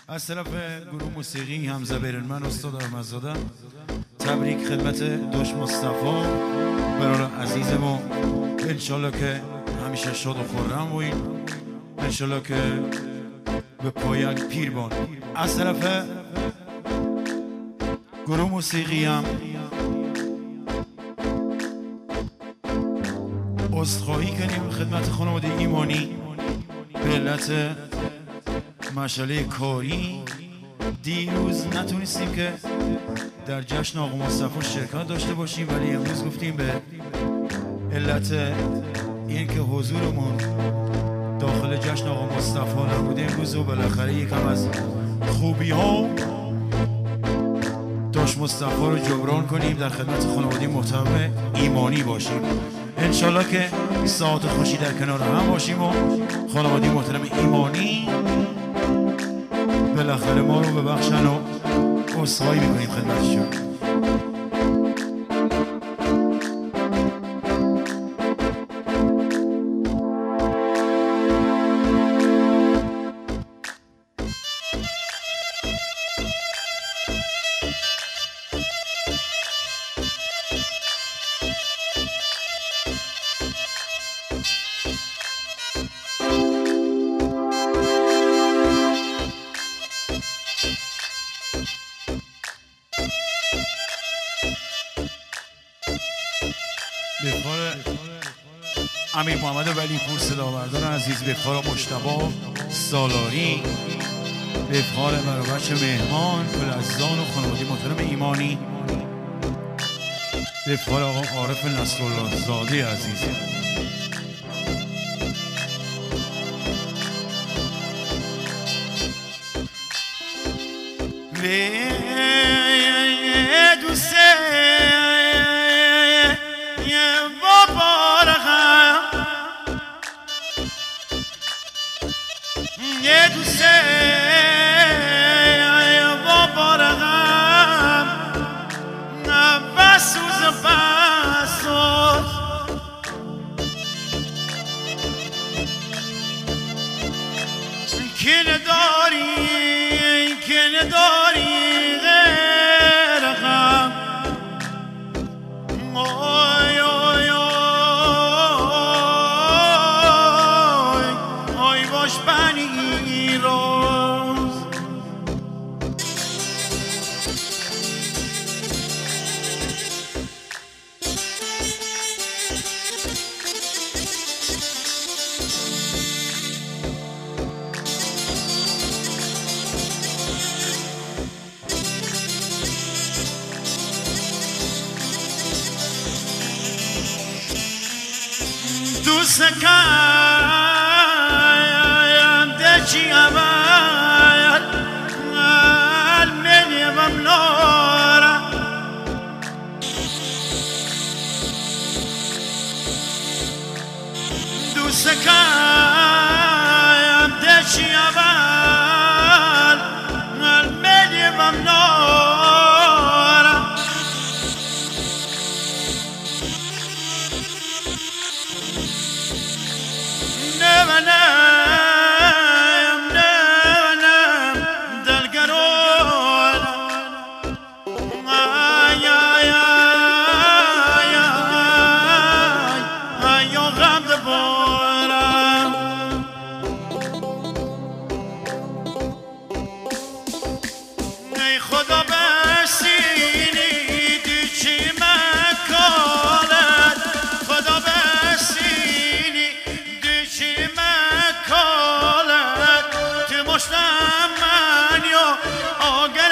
از طرف گروه موسیقی حمزه بیرنمن استاد احمدزاده تبریک خدمت داش مصطفی برای عزیزمون. انشالله که همیشه شاد و خرم باشین، انشالله که به پایک پیر بان. از طرف گروه موسیقی هم عذرخواهی کنیم خدمت خانواده ایمانی به علت مشغله کاری. دیروز نتونستیم که در جشن آقا مصطفی شرکت داشته باشیم، ولی امروز گفتیم به علت اینکه حضورمون داخل جشن آقا مصطفی نبوده امروز و بالاخره یکم از خوبی ها داش مصطفی رو جبران کنیم، در خدمت خانواده محترم ایمانی باشیم. انشالله که ساعت خوشی در کنار هم باشیم و خانواده محترم ایمانی بالاخره ما رو ببخشن و عذرخواهی میکنیم خدمتشون. امیر محمد ولی پور صداوردان عزیز، به افتخار مجتبی سالاری، به افتخار برابچه مهمان گلزدان و خانواده محترم ایمانی، به افتخار آقا عارف نصرالله زاده عزیز. من یا آگه